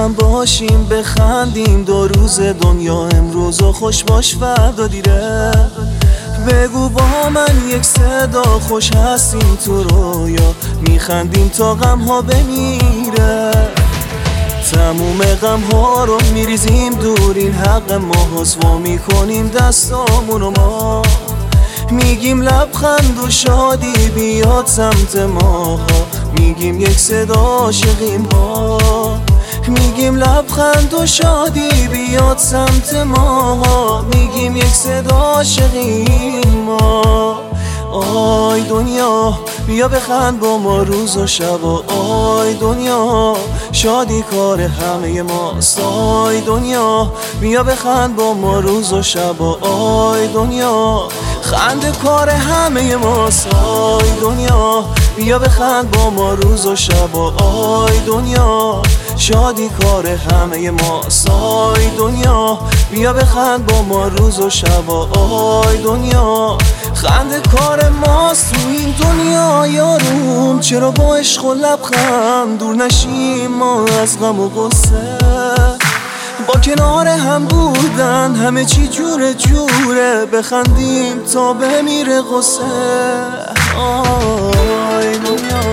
هم باشیم بخندیم، دو روز دنیا امروز و خوش باش فردا دیره. بگو با من یک صدا خوش هستیم تو رویا، میخندیم تا غم ها بمیره. تموم غم ها رو میریزیم دور، این حق ما هست وا میکنیم دستامونو ما. میگیم لبخند و شادی بیاد سمت ماها، میگیم یک صدا عاشقیم ها. میگیم لبخند و شادی بیاد سمت ماها، میگیم یک صدا عاشقیم ما. آی دنیا بیا بخند با ما روز و شب، آی دنیا شادی کار همه ماست. آی دنیا بیا بخند با ما روز و شب، آی دنیا خنده کار همه ماست. آی دنیا بیا بخند با ما روز و شب، آی دنیا شادی کار همه ماست. آی دنیا بیا بخند با ما روز و شب، آی دنیا خنده کار ماست. تو این دنیا یاروم چرا با عشق و لبخند دور نشیم ما از غم و غصه. با کنار هم بودن همه چی جوره جوره، بخندیم تا بمیره غصه. آی دنیا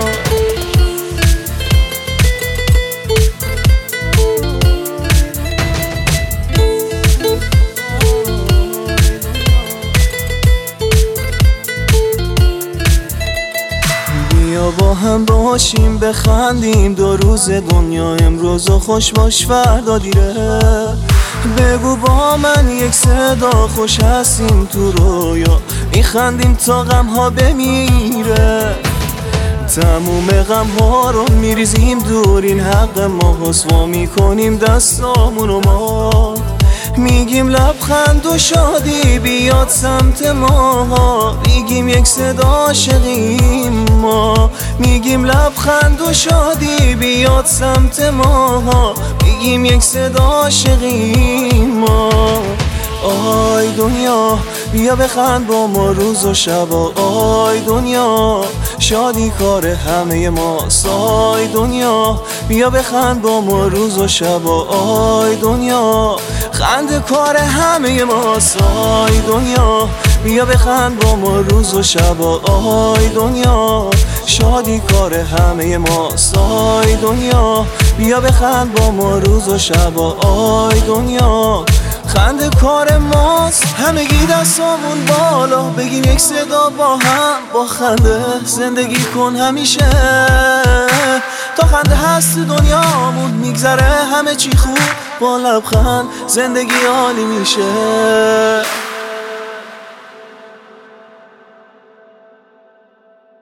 بیا با هم باشیم بخندیم، دو روز دنیا امروز و خوش باش فردا دیره. بگو با من یک صدا خوش هستیم تو رویا، میخندیم تا غم ها بمیره. تموم غم ها رو میریزیم دور، این حق ما هست وا میکنیم دستامونو ما. میگیم لبخند و شادی بیاد سمت ماها، میگیم یک صدا عاشقیم ما. میگیم لبخند و شادی بیاد سمت ماها، میگیم یک صدا عاشقیم ما. آی دنیا بیا بخند با ما روز و شب، آی دنیا شادی کار همه ماست. آی دنیا بیا بخند با ما روز و شب، آی دنیا خنده کار همه ماست. آی دنیا بیا بخند با ما روز و شب، آی دنیا شادی کار همه ماست. آی دنیا بیا بخند با ما روز و شب، آی دنیا خنده کار ماست. همگی دستامون بالا بگیم یک صدا با هم، با خنده زندگی کن همیشه. تا خنده هست دنیامون میگذره همه چی خوب، با لبخند زندگی عالی میشه.